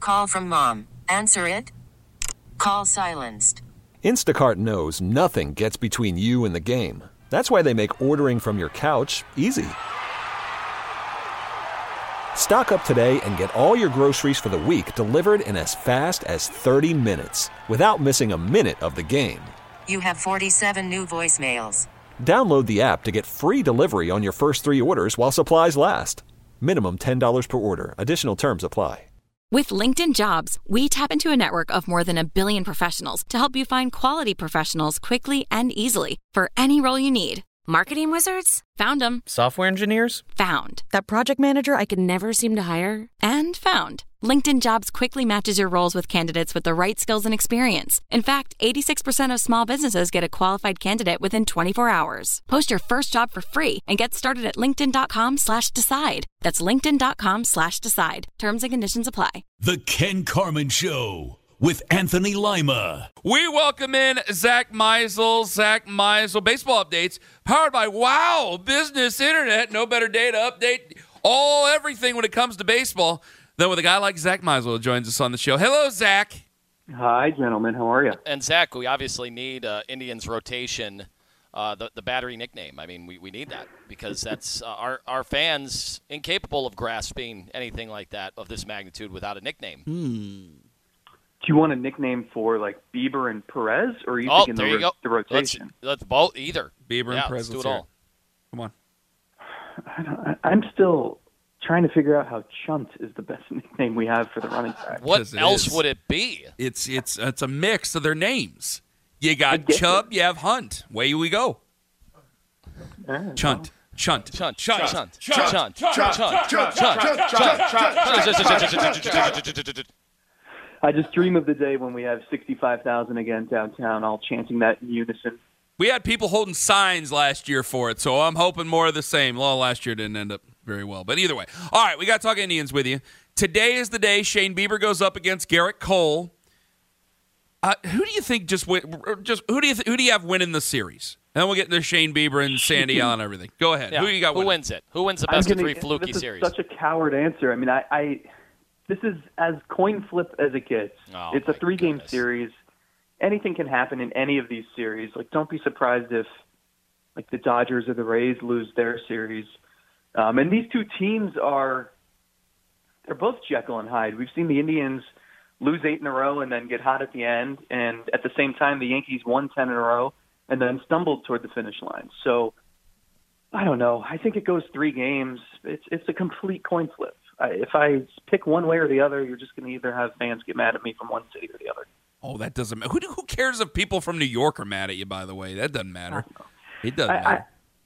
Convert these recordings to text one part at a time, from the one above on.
Call from mom. Answer it. Call silenced. Instacart knows nothing gets between you and the game. That's why they make ordering from your couch easy. Stock up today and get all your groceries for the week delivered in as fast as 30 minutes without missing a minute of the game. You have 47 new voicemails. Download the app to get free delivery on your first 3 orders while supplies last. Minimum $10 per order. Additional terms apply. With LinkedIn Jobs, we tap into a network of more than 1 billion professionals to help you find quality professionals quickly and easily for any role you need. Marketing wizards? Found them. Software engineers? Found. That project manager I could never seem to hire? And found. LinkedIn Jobs quickly matches your roles with candidates with the right skills and experience. In fact, 86% of small businesses get a qualified candidate within 24 hours. Post your first job for free and get started at linkedin.com/decide. That's linkedin.com/decide. Terms and conditions apply. The Ken Carman Show with Anthony Lima. We welcome in Zach Meisel. Zach Meisel, baseball updates powered by Wow Business Internet. No better day to update everything when it comes to baseball than with a guy like Zach Meisel who joins us on the show. Hello, Zach. Hi, gentlemen. How are you? And Zach, we obviously need Indians rotation, the battery nickname. I mean, we need that because that's our fans incapable of grasping anything like that of this magnitude without a nickname. Do you want a nickname for like Bieber and Perez, or are you thinking the rotation? Let's both either. Bieber and Perez. Let's do it all. Come on. I'm still trying to figure out how Chunt is the best nickname we have for the running back. What else would it be? It's a mix of their names. You got Chubb, you have Hunt. Away we go. Chunt. Chunt. Chunt. Chunt. Chunt. Chunt. Chunt. I just dream of the day when we have 65,000 again downtown, all chanting that in unison. We had people holding signs last year for it, so I'm hoping more of the same. Well, last year didn't end up very well, but either way. All right, we got to talk Indians with you. Today is the day Shane Bieber goes up against Garrett Cole. Who do you think who do you have winning the series? And then we'll get into Shane Bieber and Sandy Allen and everything. Go ahead. Yeah. Who you got winning? Who wins it? Who wins the best of 3 fluky this series? This is such a coward answer. I mean, this is as coin flip as it gets. Oh, it's a 3-game series. Anything can happen in any of these series. Like, don't be surprised if like the Dodgers or the Rays lose their series. And these two teams they're both Jekyll and Hyde. We've seen the Indians lose 8 in a row and then get hot at the end. And at the same time, the Yankees won 10 in a row and then stumbled toward the finish line. So I don't know. I think it goes 3 games. It's a complete coin flip. If I pick one way or the other, you're just going to either have fans get mad at me from one city or the other. Oh, that doesn't matter. Who cares if people from New York are mad at you, by the way? That doesn't matter. It doesn't matter.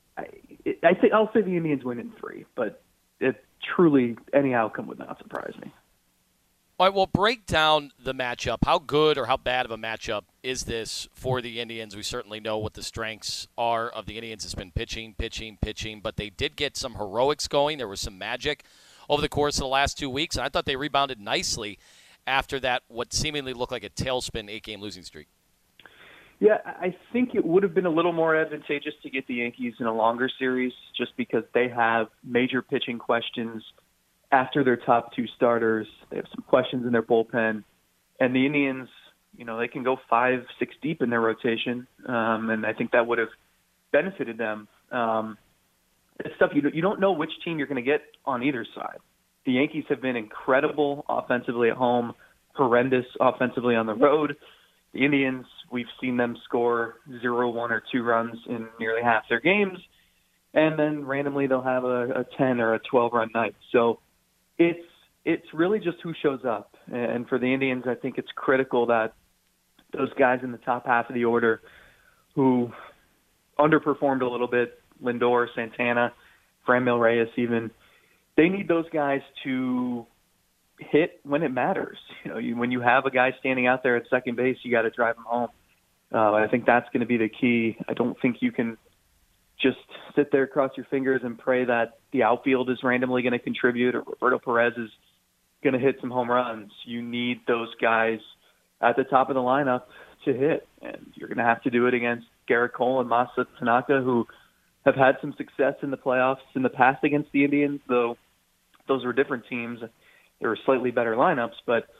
I'll say the Indians win in 3, but truly any outcome would not surprise me. All right, well, break down the matchup. How good or how bad of a matchup is this for the Indians? We certainly know what the strengths are of the Indians. It's been pitching, but they did get some heroics going. There was some magic over the course of the last 2 weeks, and I thought they rebounded nicely after that, what seemingly looked like a tailspin 8-game losing streak. Yeah, I think it would have been a little more advantageous to get the Yankees in a longer series just because they have major pitching questions after their top 2 starters. They have some questions in their bullpen. And the Indians, they can go 5-6 deep in their rotation, and I think that would have benefited them. It's stuff you don't know which team you're going to get on either side. The Yankees have been incredible offensively at home, horrendous offensively on the road. The Indians, we've seen them score 0, 1, or 2 runs in nearly half their games, and then randomly they'll have a 10 or a 12-run night. So it's really just who shows up. And for the Indians, I think it's critical that those guys in the top half of the order who underperformed a little bit, Lindor, Santana, Franmil Reyes even, they need those guys to hit when it matters. When you have a guy standing out there at second base, you got to drive him home. I think that's going to be the key. I don't think you can just sit there, cross your fingers, and pray that the outfield is randomly going to contribute or Roberto Perez is going to hit some home runs. You need those guys at the top of the lineup to hit, and you're going to have to do it against Garrett Cole and Masa Tanaka, who have had some success in the playoffs in the past against the Indians, though those were different teams. There were slightly better lineups, but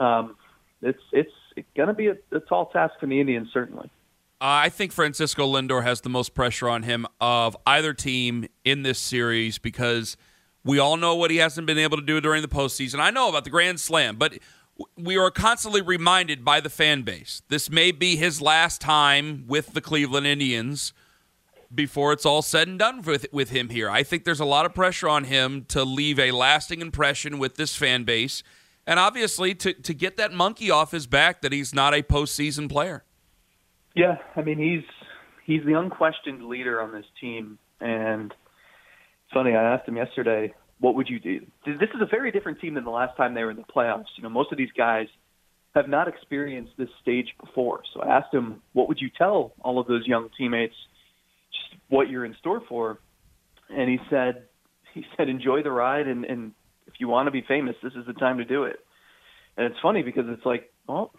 It's going to be a tall task for the Indians, certainly. I think Francisco Lindor has the most pressure on him of either team in this series because we all know what he hasn't been able to do during the postseason. I know about the Grand Slam, but we are constantly reminded by the fan base. This may be his last time with the Cleveland Indians before it's all said and done with him here. I think there's a lot of pressure on him to leave a lasting impression with this fan base and obviously to get that monkey off his back that he's not a postseason player. Yeah, I mean, he's the unquestioned leader on this team. And it's funny, I asked him yesterday, what would you do? This is a very different team than the last time they were in the playoffs. You know, most of these guys have not experienced this stage before. So I asked him, what would you tell all of those young teammates just what you're in store for? And he said, enjoy the ride, and if you want to be famous, this is the time to do it. And it's funny because it's like, well,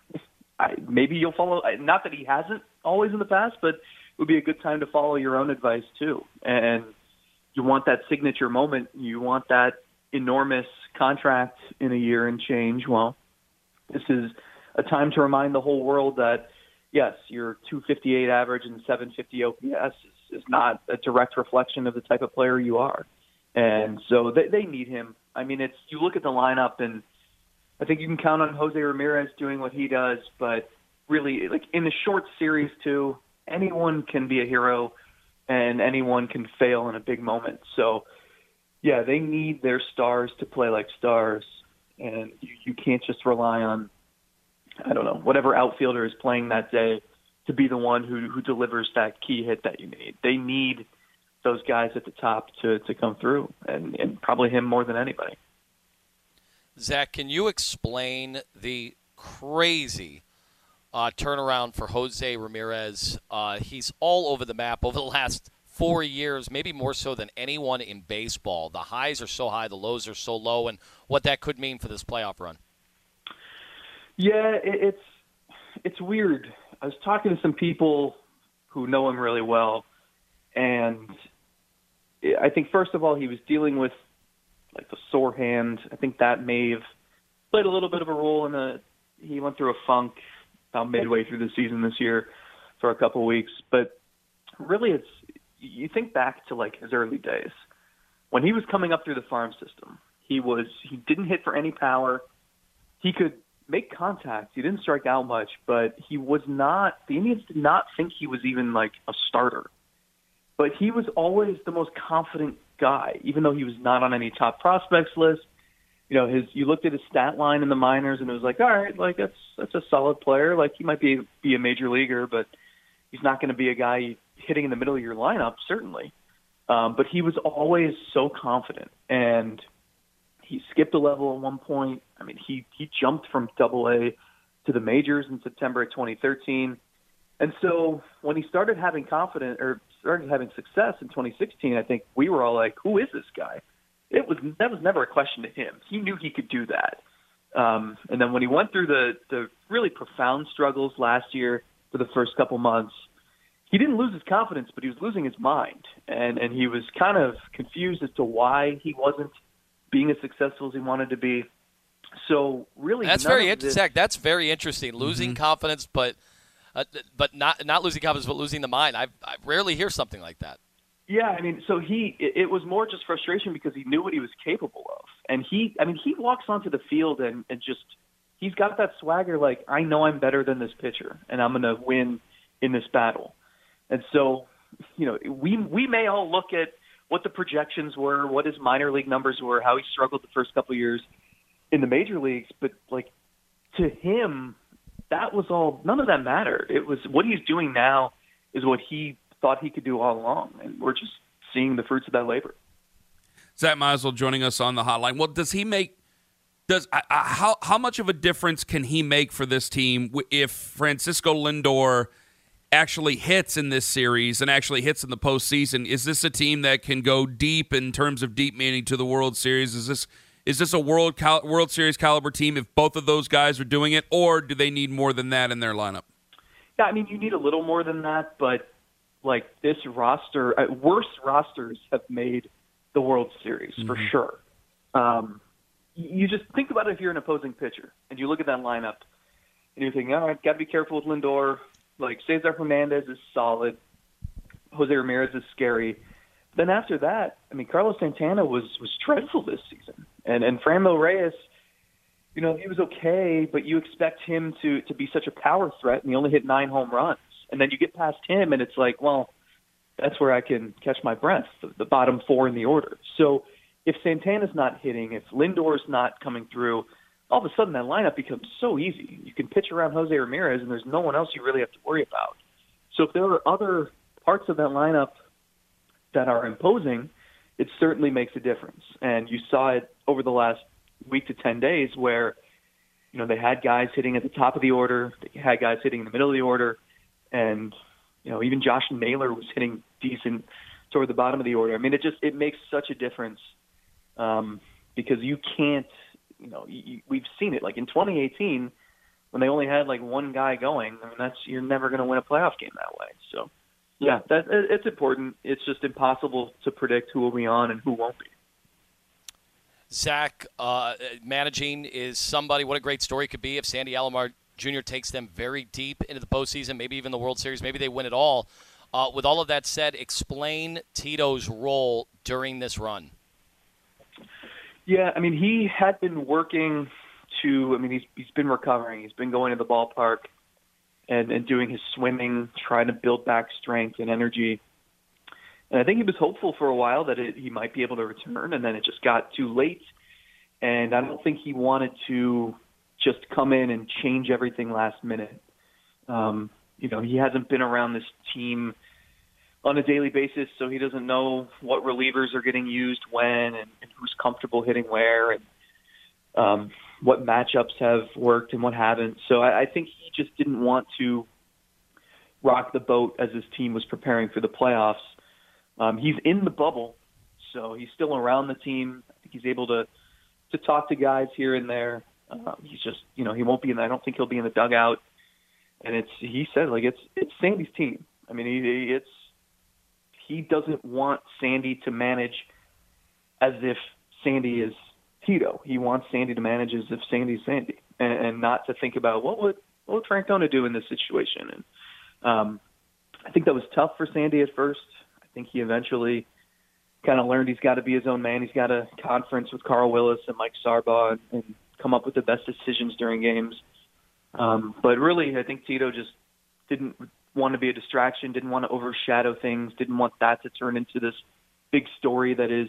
maybe you'll follow. Not that he hasn't always in the past, but it would be a good time to follow your own advice too. And you want that signature moment. You want that enormous contract in a year and change. Well, this is a time to remind the whole world that, yes, your 258 average and 750 OPS is not a direct reflection of the type of player you are. And so they need him. I mean, you look at the lineup, and I think you can count on Jose Ramirez doing what he does, but really, like in the short series too, anyone can be a hero and anyone can fail in a big moment. So, yeah, they need their stars to play like stars, and you can't just rely on, I don't know, whatever outfielder is playing that day to be the one who delivers that key hit that you need. They need those guys at the top to come through, and probably him more than anybody. Zach, can you explain the crazy turnaround for Jose Ramirez? He's all over the map over the last 4 years, maybe more so than anyone in baseball. The highs are so high, the lows are so low, and what that could mean for this playoff run. Yeah, it's weird. I was talking to some people who know him really well, and I think, first of all, he was dealing with like the sore hand. I think that may have played a little bit of a role in he went through a funk about midway through the season this year for a couple of weeks. But really, you think back to like his early days when he was coming up through the farm system. He didn't hit for any power. He could make contact. He didn't strike out much, but he was not. The Indians did not think he was even like a starter. But he was always the most confident guy, even though he was not on any top prospects list. You know, you looked at his stat line in the minors, and it was like, all right, like that's a solid player. Like he might be a major leaguer, but he's not going to be a guy hitting in the middle of your lineup, certainly. But he was always so confident, and he skipped a level at one point. I mean, he jumped from AA to the majors in September of 2013. And so when he started having success in 2016, I think we were all like, who is this guy? That was never a question to him. He knew he could do that. And then when he went through the really profound struggles last year for the first couple months, he didn't lose his confidence, but he was losing his mind. And he was kind of confused as to why he wasn't being as successful as he wanted to be. So really, Zach, that's very interesting. Losing confidence, but not losing confidence, but losing the mind. I rarely hear something like that. Yeah, I mean, so it was more just frustration because he knew what he was capable of. And he walks onto the field and just, he's got that swagger like, I know I'm better than this pitcher, and I'm going to win in this battle. And so, you know, we may all look at what the projections were, what his minor league numbers were, how he struggled the first couple of years in the major leagues, but like to him, that was all, none of that mattered. It was what he's doing now is what he thought he could do all along, and we're just seeing the fruits of that labor. Zach Meisel joining us on the hotline. Well, how much of a difference can he make for this team if Francisco Lindor actually hits in this series and actually hits in the postseason? Is this a team that can go deep in terms of deep meaning to the World Series? Is this a World Series caliber team if both of those guys are doing it, or do they need more than that in their lineup? Yeah, I mean, you need a little more than that, but like this roster, worse rosters have made the World Series for sure. you just think about it if you're an opposing pitcher and you look at that lineup and you're thinking, all right, got to be careful with Lindor. Like, Cesar Hernandez is solid. Jose Ramirez is scary. Then after that, I mean, Carlos Santana was dreadful this season. And Franmil Reyes, he was okay, but you expect him to be such a power threat, and he only hit 9 home runs. And then you get past him, and it's like, well, that's where I can catch my breath, the bottom 4 in the order. So if Santana's not hitting, if Lindor's not coming through, all of a sudden that lineup becomes so easy. You can pitch around Jose Ramirez, and there's no one else you really have to worry about. So if there are other parts of that lineup that are imposing, it certainly makes a difference. And you saw it over the last week to 10 days where, they had guys hitting at the top of the order, they had guys hitting in the middle of the order, and, even Josh Naylor was hitting decent toward the bottom of the order. I mean, it makes such a difference because you can't, we've seen it. Like in 2018, when they only had like one guy going, I mean, you're never going to win a playoff game that way. So, yeah, it's important. It's just impossible to predict who will be on and who won't be. Zach, managing is somebody. What a great story it could be if Sandy Alomar Jr. takes them very deep into the postseason, maybe even the World Series. Maybe they win it all. With all of that said, explain Tito's role during this run. Yeah, I mean, he had been working he's been recovering. He's been going to the ballpark and doing his swimming, trying to build back strength and energy. And I think he was hopeful for a while that he might be able to return, and then it just got too late. And I don't think he wanted to just come in and change everything last minute. He hasn't been around this team on a daily basis, so he doesn't know what relievers are getting used when and who's comfortable hitting where and what matchups have worked and what haven't. So I think he just didn't want to rock the boat as his team was preparing for the playoffs. He's in the bubble, so he's still around the team. I think he's able to talk to guys here and there. He's just, he won't be in. I don't think he'll be in the dugout. And he said, like, it's Sandy's team. I mean, he doesn't want Sandy to manage as if Sandy is Tito. He wants Sandy to manage as if Sandy's Sandy, and not to think about what would Francona do in this situation. And I think that was tough for Sandy at first. I think he eventually kind of learned he's got to be his own man. He's got to conference with Carl Willis and Mike Sarbaugh and come up with the best decisions during games. But really, I think Tito just didn't want to be a distraction, didn't want to overshadow things, didn't want that to turn into this big story that is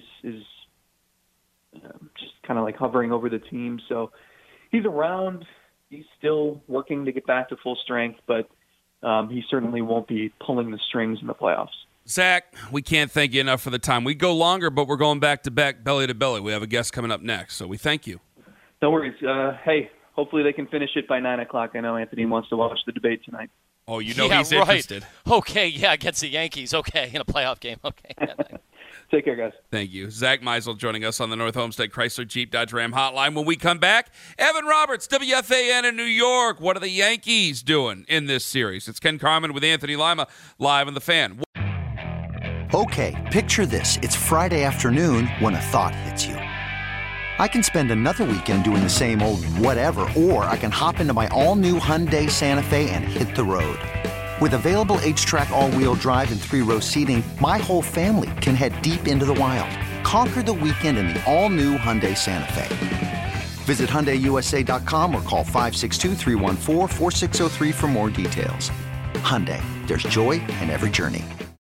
just kind of like hovering over the team. So he's around. He's still working to get back to full strength, but he certainly won't be pulling the strings in the playoffs. Zach, we can't thank you enough for the time. We go longer, but we're going back to back, belly to belly. We have a guest coming up next, so we thank you. No worries. Hey, hopefully they can finish it by 9 o'clock. I know Anthony wants to watch the debate tonight. Oh, he's interested. Okay, against the Yankees. Okay, in a playoff game. Okay. Take care, guys. Thank you. Zach Meisel joining us on the North Homestead Chrysler Jeep Dodge Ram hotline. When we come back, Evan Roberts, WFAN in New York. What are the Yankees doing in this series? It's Ken Carman with Anthony Lima live on The Fan. Okay, picture this. It's Friday afternoon when a thought hits you. I can spend another weekend doing the same old whatever, or I can hop into my all-new Hyundai Santa Fe and hit the road. With available H-Track all-wheel drive and 3-row seating, my whole family can head deep into the wild. Conquer the weekend in the all-new Hyundai Santa Fe. Visit HyundaiUSA.com or call 562-314-4603 for more details. Hyundai, there's joy in every journey.